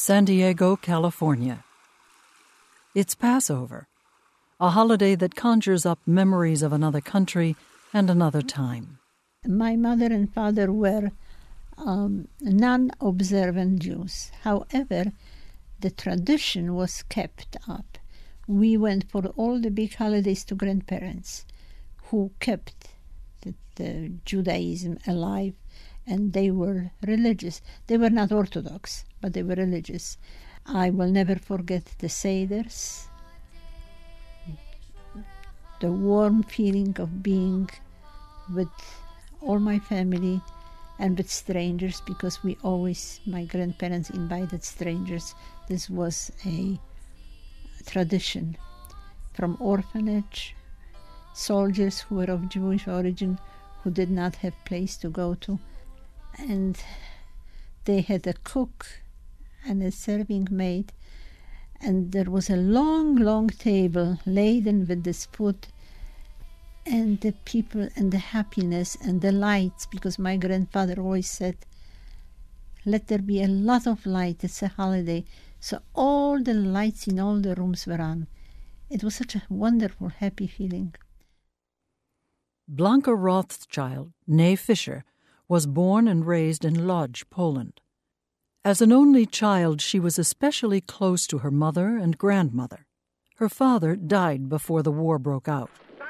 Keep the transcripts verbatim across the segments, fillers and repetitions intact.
San Diego, California. It's Passover, a holiday that conjures up memories of another country and another time. My mother and father were um, non-observant Jews. However, the tradition was kept up. We went for all the big holidays to grandparents who kept the, the Judaism alive, and they were religious. They were not Orthodox, but they were religious. I will never forget the Seders, the warm feeling of being with all my family and with strangers, because we always, my grandparents invited strangers. This was a tradition. From orphanage, soldiers who were of Jewish origin who did not have place to go to, and they had a cook and a serving maid, and there was a long, long table laden with this food, and the people and the happiness and the lights, because my grandfather always said, let there be a lot of light, it's a holiday. So all the lights in all the rooms were on. It was such a wonderful, happy feeling. Blanka Rothschild, née Fischer, was born and raised in Lodz, Poland. As an only child, she was especially close to her mother and grandmother. Her father died before the war broke out.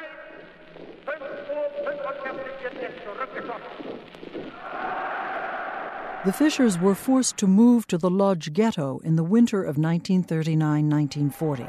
The Fischers were forced to move to the Lodz ghetto in the winter of nineteen thirty-nine nineteen forty.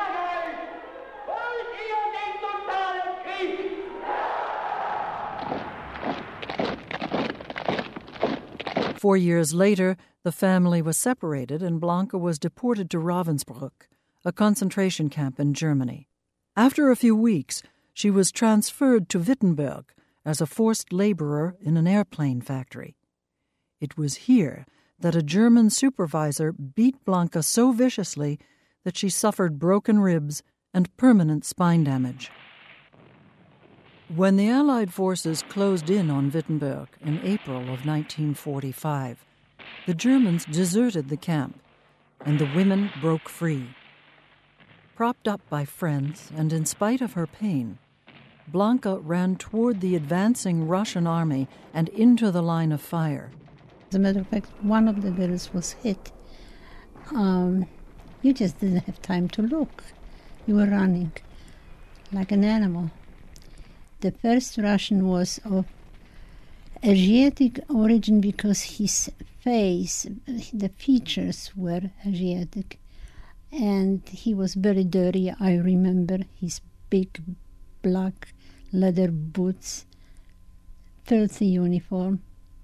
Four years later, the family was separated and Blanka was deported to Ravensbrück, a concentration camp in Germany. After a few weeks, she was transferred to Wittenberg as a forced laborer in an airplane factory. It was here that a German supervisor beat Blanka so viciously that she suffered broken ribs and permanent spine damage. When the Allied forces closed in on Wittenberg in April of nineteen forty-five, the Germans deserted the camp, and the women broke free. Propped up by friends and in spite of her pain, Blanka ran toward the advancing Russian army and into the line of fire. As a matter of fact, one of the girls was hit. Um, you just didn't have time to look. You were running like an animal. The first Russian was of Asiatic origin because his face, the features were Asiatic, and he was very dirty. I remember his big black leather boots, filthy uniform.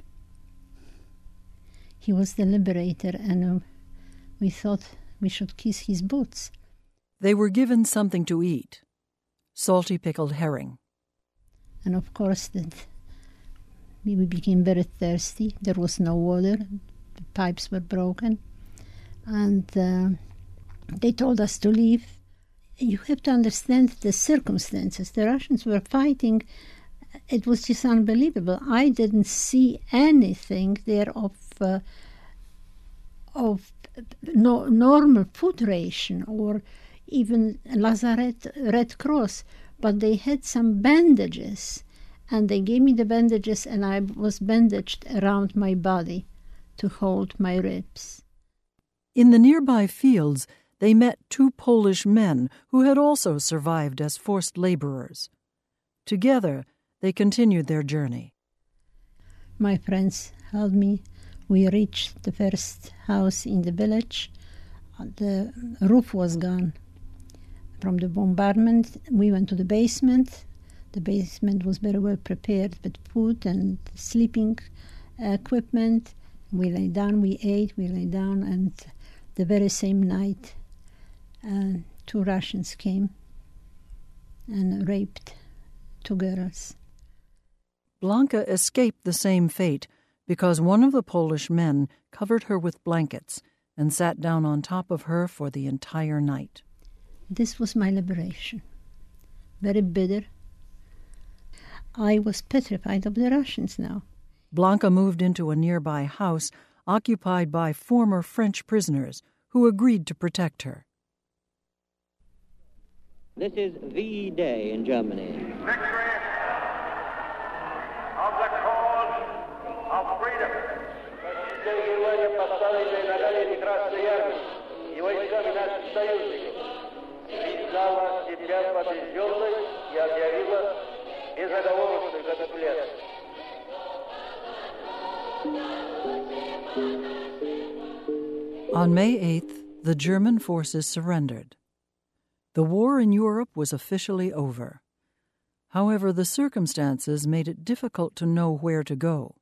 He was the liberator, and uh, we thought we should kiss his boots. They were given something to eat, salty pickled herring. And of course, that we became very thirsty. There was no water. The pipes were broken. And uh, they told us to leave. You have to understand the circumstances. The Russians were fighting. It was just unbelievable. I didn't see anything there of uh, of no, normal food ration or even Lazaret Red Cross, but they had some bandages, and they gave me the bandages, and I was bandaged around my body to hold my ribs. In the nearby fields, they met two Polish men who had also survived as forced laborers. Together, they continued their journey. My friends held me. We reached the first house in the village. The roof was gone. From the bombardment, we went to the basement. The basement was very well prepared with food and sleeping equipment. We lay down, we ate, we lay down, and the very same night, uh, two Russians came and raped two girls. Blanka escaped the same fate because one of the Polish men covered her with blankets and sat down on top of her for the entire night. This was my liberation. Very bitter. I was petrified of the Russians now. Blanka moved into a nearby house occupied by former French prisoners who agreed to protect her. This is V Day in Germany. Victory of the cause of freedom. On May eighth, the German forces surrendered. The war in Europe was officially over. However, the circumstances made it difficult to know where to go.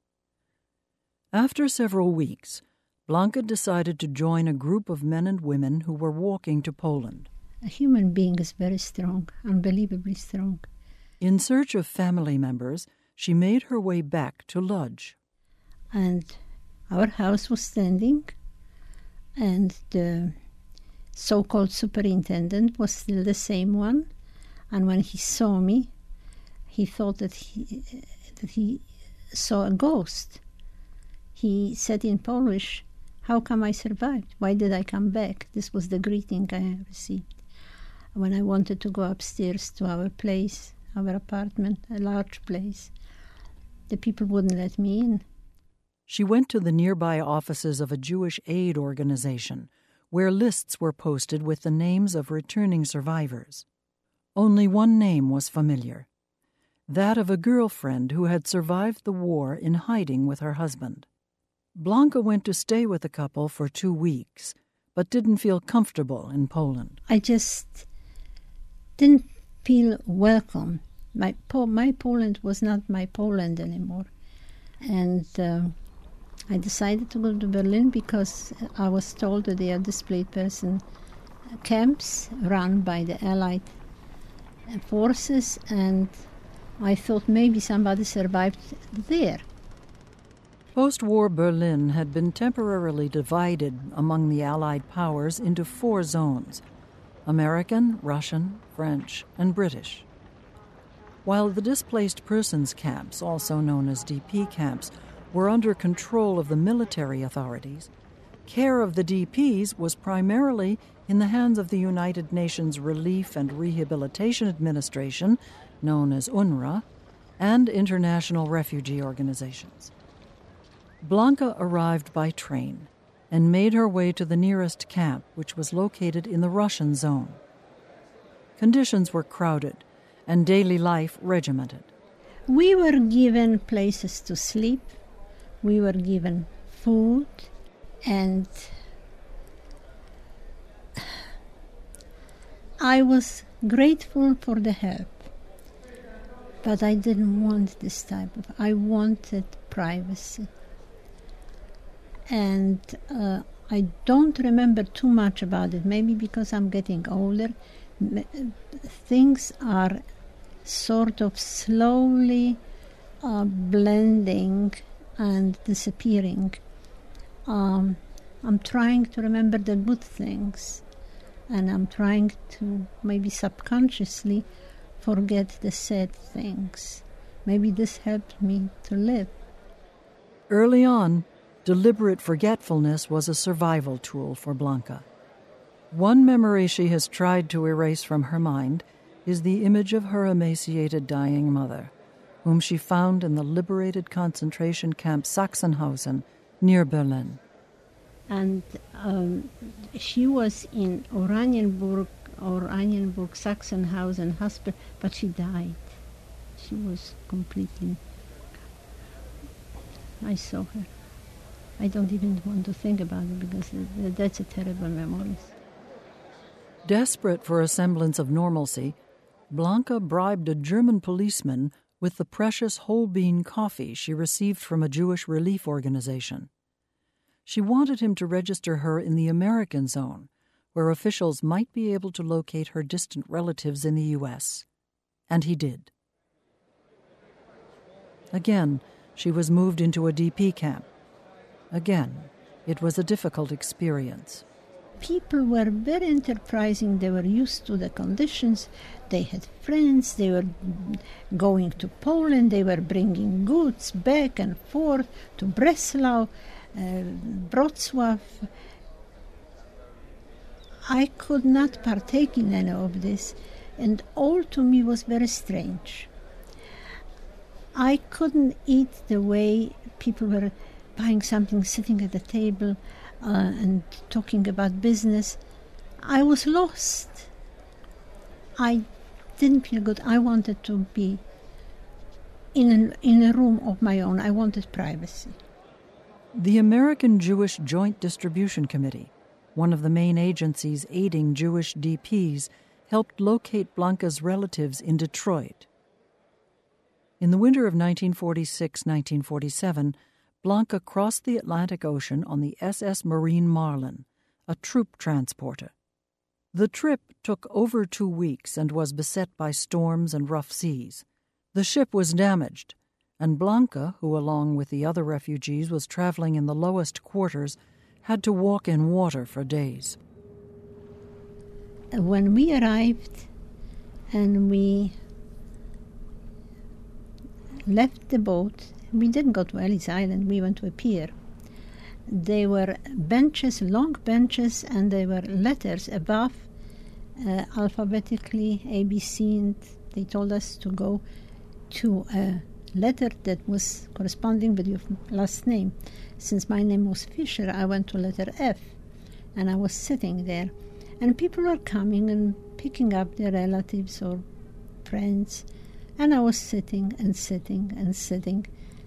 After several weeks, Blanka decided to join a group of men and women who were walking to Poland. A human being is very strong, unbelievably strong. In search of family members, she made her way back to Lodz. And our house was standing, and the so-called superintendent was still the same one. And when he saw me, he thought that he, that he saw a ghost. He said in Polish, "How come I survived? Why did I come back?" This was the greeting I received. When I wanted to go upstairs to our place, our apartment, a large place, the people wouldn't let me in. She went to the nearby offices of a Jewish aid organization, where lists were posted with the names of returning survivors. Only one name was familiar, that of a girlfriend who had survived the war in hiding with her husband. Blanka went to stay with the couple for two weeks, but didn't feel comfortable in Poland. I just didn't feel welcome. My, po- my Poland was not my Poland anymore. And uh, I decided to go to Berlin because I was told that there are displaced person camps run by the Allied forces, and I thought maybe somebody survived there. Post-war Berlin had been temporarily divided among the Allied powers into four zones: American, Russian, French, and British. While the displaced persons camps, also known as D P camps, were under control of the military authorities, care of the D Ps was primarily in the hands of the United Nations Relief and Rehabilitation Administration, known as UNRWA, and international refugee organizations. Blanka arrived by train and made her way to the nearest camp, which was located in the Russian zone. Conditions were crowded and daily life regimented. We were given places to sleep, we were given food, and I was grateful for the help. But I didn't want this type of, I wanted privacy. And uh, I don't remember too much about it, maybe because I'm getting older. Things are sort of slowly uh, blending and disappearing. Um, I'm trying to remember the good things, and I'm trying to maybe subconsciously forget the sad things. Maybe this helped me to live. Early on, deliberate forgetfulness was a survival tool for Blanka. One memory she has tried to erase from her mind is the image of her emaciated dying mother, whom she found in the liberated concentration camp Sachsenhausen near Berlin. And um, she was in Oranienburg, Oranienburg, Sachsenhausen hospital, but she died. She was completely... I saw her. I don't even want to think about it because that's a terrible memory. Desperate for a semblance of normalcy, Blanka bribed a German policeman with the precious whole bean coffee she received from a Jewish relief organization. She wanted him to register her in the American zone, where officials might be able to locate her distant relatives in the U S. And he did. Again, she was moved into a D P camp. Again, it was a difficult experience. people were very enterprising. They were used to the conditions. They had friends. They were going to Poland. They were bringing goods back and forth to Breslau, uh, Wrocław. I could not partake in any of this, and all to me was very strange. I couldn't eat the way people were buying something, sitting at the table uh, and talking about business. I was lost. I didn't feel good. I wanted to be in, an, in a room of my own. I wanted privacy. The American Jewish Joint Distribution Committee, one of the main agencies aiding Jewish D Ps, helped locate Blanca's relatives in Detroit. In the winter of nineteen forty-six nineteen forty-seven, Blanca crossed the Atlantic Ocean on the S S Marine Marlin, a troop transporter. The trip took over two weeks and was beset by storms and rough seas. The ship was damaged, and Blanca, who along with the other refugees was traveling in the lowest quarters, had to walk in water for days. When we arrived and we left the boat, we didn't go to Ellis Island, we went to a pier. There were benches, long benches, and there were letters above, uh, alphabetically, A, B, C, and they told us to go to a letter that was corresponding with your last name. Since my name was Fisher, I went to letter F, and I was sitting there. And people were coming and picking up their relatives or friends, and I was sitting and sitting and sitting.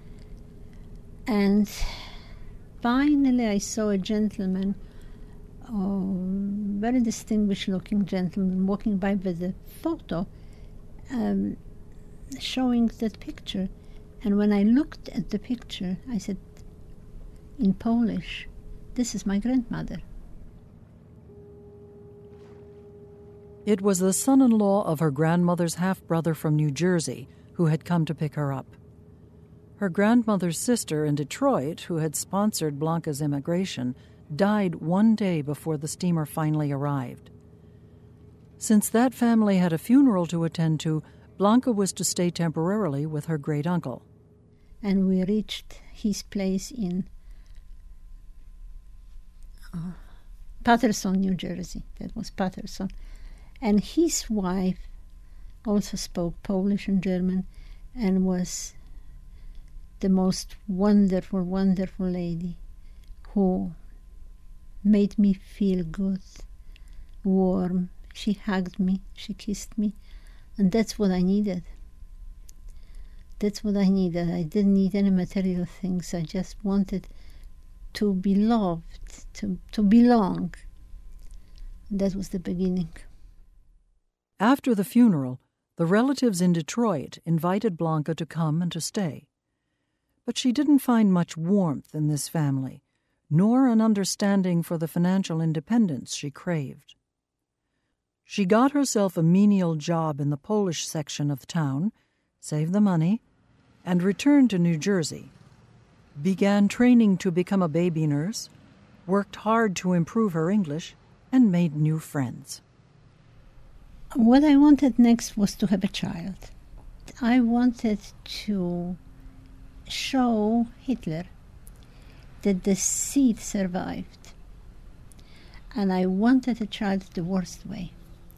And finally I saw a gentleman, a very distinguished-looking gentleman, walking by with a photo um, showing that picture. And when I looked at the picture, I said, in Polish, "This is my grandmother." It was the son-in-law of her grandmother's half-brother from New Jersey who had come to pick her up. Her grandmother's sister in Detroit, who had sponsored Blanca's immigration, died one day before the steamer finally arrived. Since that family had a funeral to attend to, Blanca was to stay temporarily with her great-uncle. And we reached his place in uh, Paterson, New Jersey. That was Paterson. And his wife also spoke Polish and German and was the most wonderful, wonderful lady who made me feel good, warm. She hugged me, she kissed me, and that's what I needed. That's what I needed. I didn't need any material things. I just wanted to be loved, to, to belong. That was the beginning. After the funeral, the relatives in Detroit invited Blanca to come and to stay. But she didn't find much warmth in this family, nor an understanding for the financial independence she craved. She got herself a menial job in the Polish section of the town, saved the money, and returned to New Jersey. Began training to become a baby nurse, worked hard to improve her English, and made new friends. What I wanted next was to have a child. I wanted to show Hitler that the seed survived. And I wanted a child the worst way.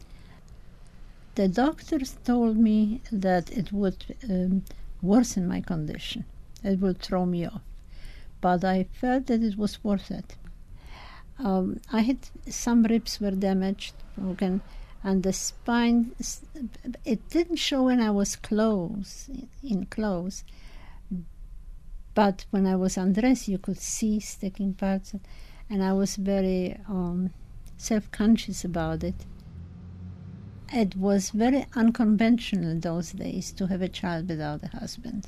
The doctors told me that it would um, worsen my condition. It would throw me off. But I felt that it was worth it. Um, I had some ribs were damaged, broken, and the spine, it didn't show when I was close, in clothes. But when I was undressed, you could see sticking parts, and I was very um, self-conscious about it. It was very unconventional in those days to have a child without a husband.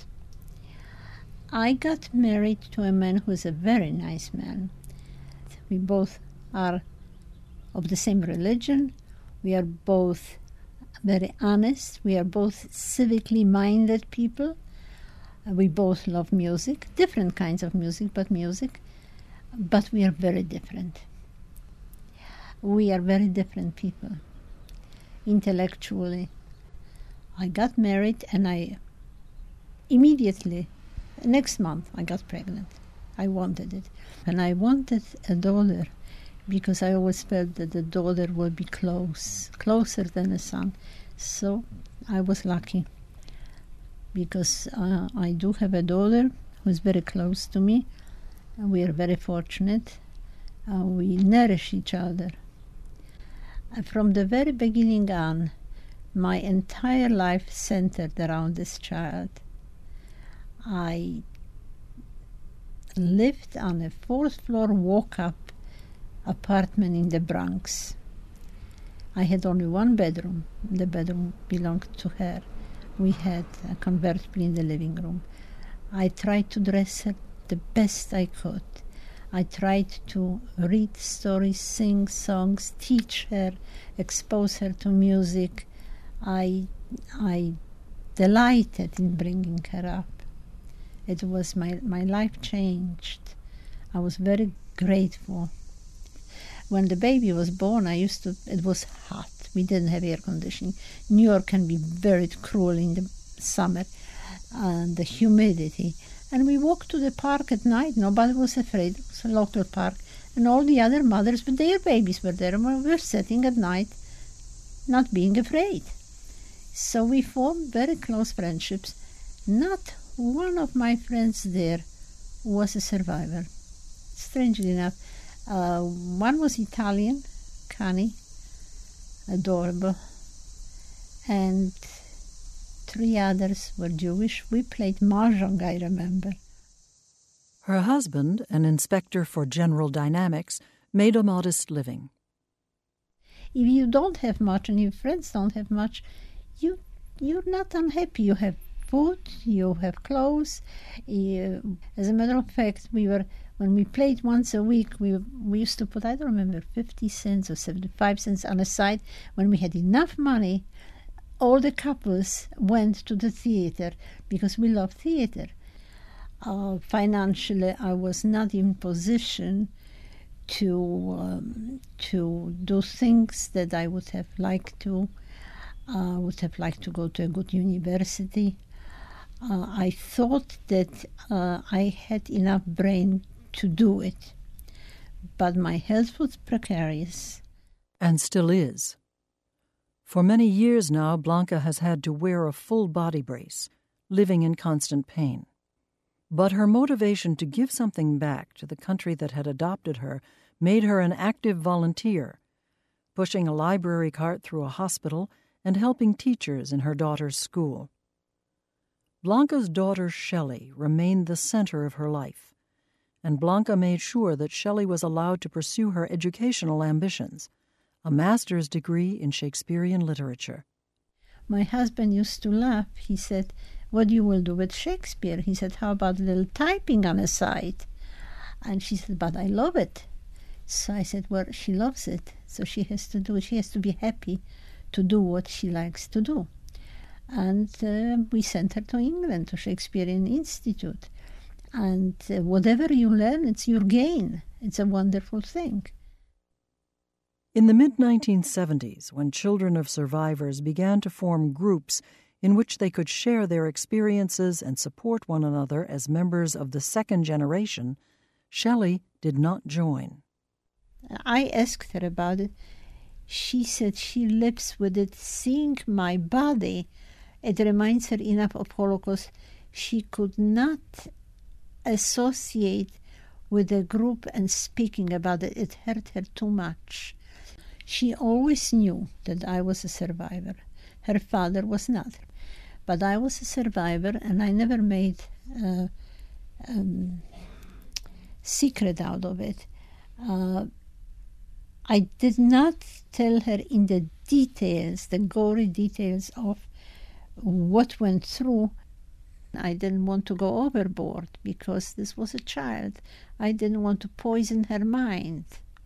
I got married to a man who is a very nice man. We both are of the same religion. We are both very honest. We are both civically minded people. We both love music, different kinds of music, but music. But we are very different. We are very different people, intellectually. I got married and I immediately, next month, I got pregnant. I wanted it. And I wanted a daughter because I always felt that the daughter would be close, closer than a son. So I was lucky because uh, I do have a daughter who's very close to me. And we are very fortunate. Uh, we nourish each other. Uh, from the very beginning on, my entire life centered around this child. I lived on a fourth floor walk-up apartment in the Bronx. I had only one bedroom. The bedroom belonged to her. We had a convertible in the living room. I tried to dress her the best I could. I tried to read stories, sing songs, teach her, expose her to music. I, I delighted in bringing her up. It was my, my life changed. I was very grateful. When the baby was born, I used to, it was hot. We didn't have air conditioning. New York can be very cruel in the summer, and the humidity. And we walked to the park at night. Nobody was afraid. It was a local park. And all the other mothers with their babies were there. And we were sitting at night, not being afraid. So we formed very close friendships. Not one of my friends there was a survivor. Strangely enough, uh, one was Italian, Connie, adorable, and three others were Jewish. We played mahjong, I remember. Her husband, an inspector for General Dynamics, made a modest living. If you don't have much and your friends don't have much, you, you're not unhappy. You have food, you have clothes. You, as a matter of fact, we were when we played once a week, we we used to put, I don't remember, fifty cents or seventy-five cents on a side. When we had enough money, all the couples went to the theater because we love theater. Uh, financially, I was not in position to um, to do things that I would have liked to. I uh, would have liked to go to a good university. Uh, I thought that uh, I had enough brain to do it, but my health was precarious. And still is. For many years now, Blanca has had to wear a full body brace, living in constant pain. But her motivation to give something back to the country that had adopted her made her an active volunteer, pushing a library cart through a hospital and helping teachers in her daughter's school. Blanca's daughter Shelley remained the center of her life, and Blanca made sure that Shelley was allowed to pursue her educational ambitions, a master's degree in Shakespearean literature. My husband used to laugh. He said, "What you will do with Shakespeare?" He said, "How about a little typing on the side?" And she said, "But I love it." So I said, "Well, she loves it, so she has to do it. She has to be happy to do what she likes to do." And uh, we sent her to England, to Shakespearean Institute. And uh, whatever you learn, it's your gain. It's a wonderful thing. In the mid nineteen seventies, when children of survivors began to form groups in which they could share their experiences and support one another as members of the second generation, Shelley did not join. I asked her about it. She said she lives with it. Seeing my body, it reminds her enough of Holocaust. She could not associate with a group and speaking about it. It hurt her too much. She always knew that I was a survivor. Her father was not. But I was a survivor, and I never made a um, secret out of it. Uh, I did not tell her in the details, the gory details of what went through. I didn't want to go overboard because this was a child. I didn't want to poison her mind.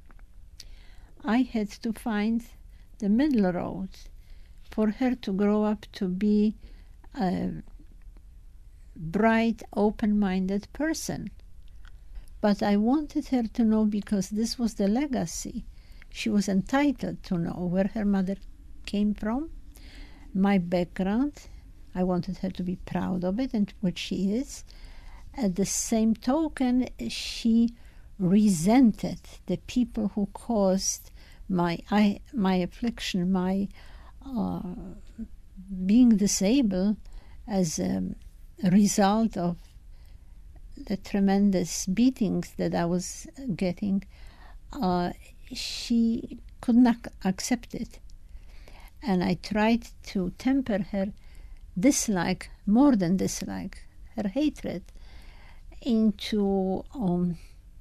I had to find the middle road for her to grow up to be a bright, open-minded person. But I wanted her to know, because this was the legacy. She was entitled to know where her mother came from, my background. I wanted her to be proud of it, and which she is. At the same token, she resented the people who caused my I, my affliction, my uh, being disabled as a result of the tremendous beatings that I was getting. Uh, she could not accept it. And I tried to temper her dislike, more than dislike, her hatred, into um,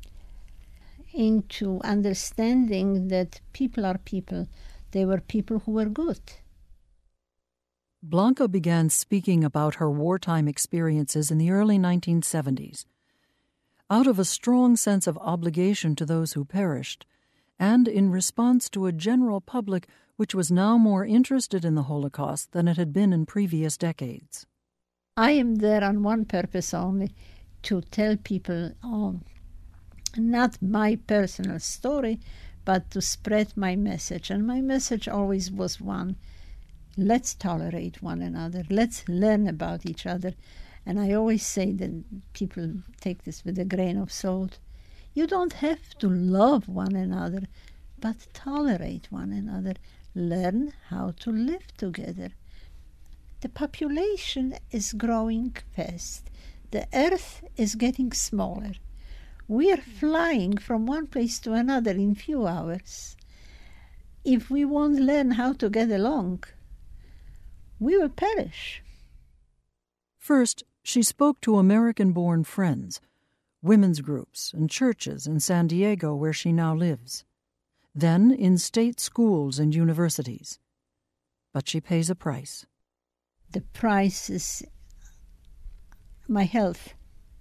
into understanding that people are people. They were people who were good. Blanca began speaking about her wartime experiences in the early nineteen seventies. Out of a strong sense of obligation to those who perished, and in response to a general public which was now more interested in the Holocaust than it had been in previous decades. I am there on one purpose only, to tell people um, not my personal story, but to spread my message. And my message always was one: let's tolerate one another, let's learn about each other. And I always say that people take this with a grain of salt. You don't have to love one another, but tolerate one another. Learn how to live together. The population is growing fast. The earth is getting smaller. We are flying from one place to another in few hours. If we won't learn how to get along, we will perish. First, she spoke to American-born friends, women's groups, and churches in San Diego, where she now lives. Then in state schools and universities. But she pays a price. The price is my health,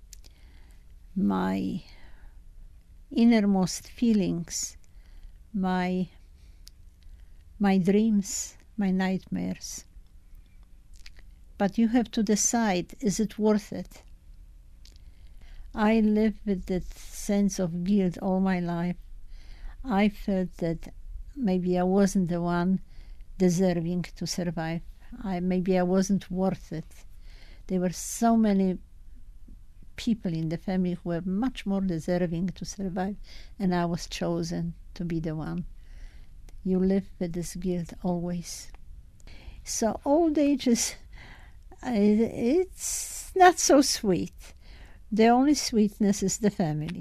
my innermost feelings, my my dreams, my nightmares. But you have to decide, is it worth it? I lived with that sense of guilt all my life. I felt that maybe I wasn't the one deserving to survive. I, maybe I wasn't worth it. There were so many people in the family who were much more deserving to survive, and I was chosen to be the one. You live with this guilt always. So old age is, it's not so sweet. The only sweetness is the family.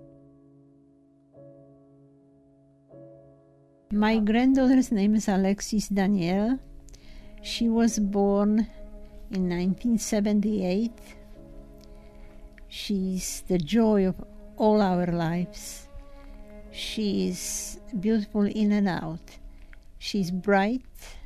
My granddaughter's name is Alexis Danielle. She was born in nineteen seventy-eight. She's the joy of all our lives. She's beautiful in and out. She's bright.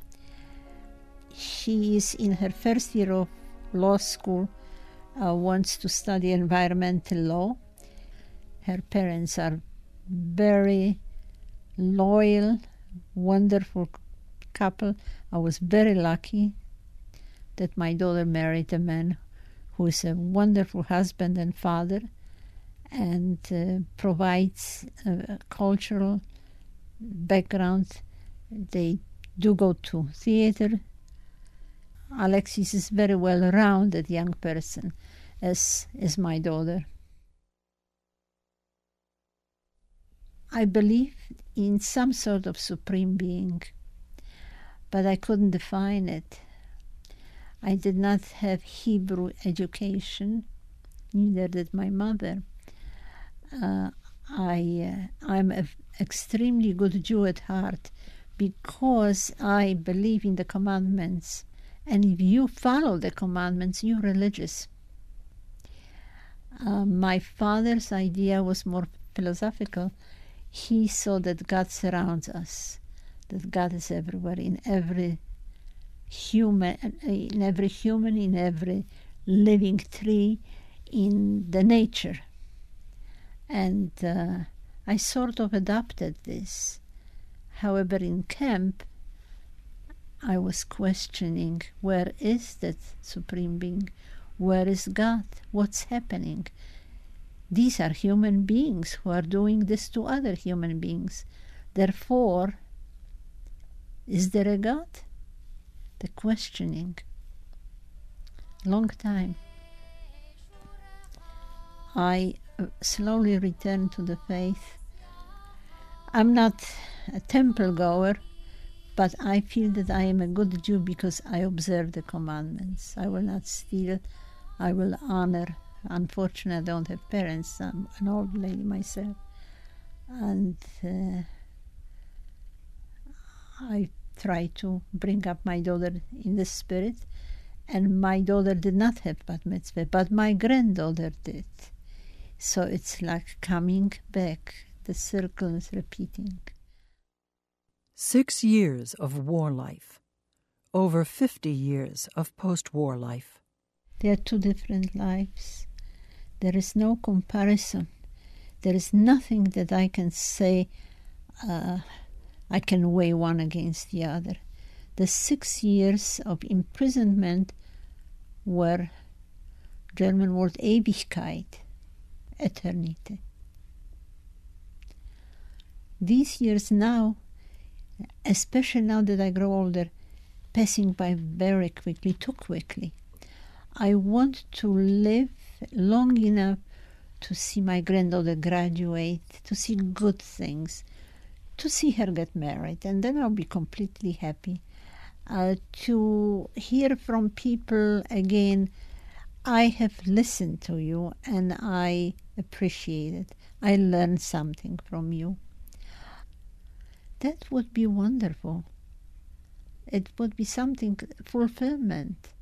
She is in her first year of law school, uh, wants to study environmental law. Her parents are very loyal, wonderful couple. I was very lucky that my daughter married a man who is a wonderful husband and father, and uh, provides a cultural background. They do go to theater. Alexis is very well-rounded young person, as is my daughter. I believe in some sort of supreme being, but I couldn't define it. I did not have Hebrew education, neither did my mother. Uh, I, uh, I'm an extremely good Jew at heart because I believe in the commandments. And if you follow the commandments, you're religious. Uh, my father's idea was more philosophical. He saw that God surrounds us, that God is everywhere, in every human, in every human, in every living tree, in the nature. And uh, I sort of adopted this. However, in camp, I was questioning, where is that supreme being? Where is God? What's happening? These are human beings who are doing this to other human beings. Therefore, is there a God? The questioning. Long time. I slowly returned to the faith. I'm not a temple goer, but I feel that I am a good Jew because I observe the commandments. I will not steal. I will honor. Unfortunately, I don't have parents. I'm an old lady myself. And uh, I try to bring up my daughter in the spirit. And my daughter did not have bat mitzvah, but my granddaughter did. So it's like coming back. The circle is repeating. Six years of war life. Over fifty years of post-war life. They are two different lives. There is no comparison. There is nothing that I can say uh, I can weigh one against the other. The six years of imprisonment were German word Ewigkeit, eternity. These years now, especially now that I grow older, passing by very quickly, too quickly. I want to live long enough to see my granddaughter graduate, to see good things, to see her get married, and then I'll be completely happy. Uh, to hear from people again, I have listened to you and I appreciate it. I learned something from you. That would be wonderful. It would be something, fulfillment.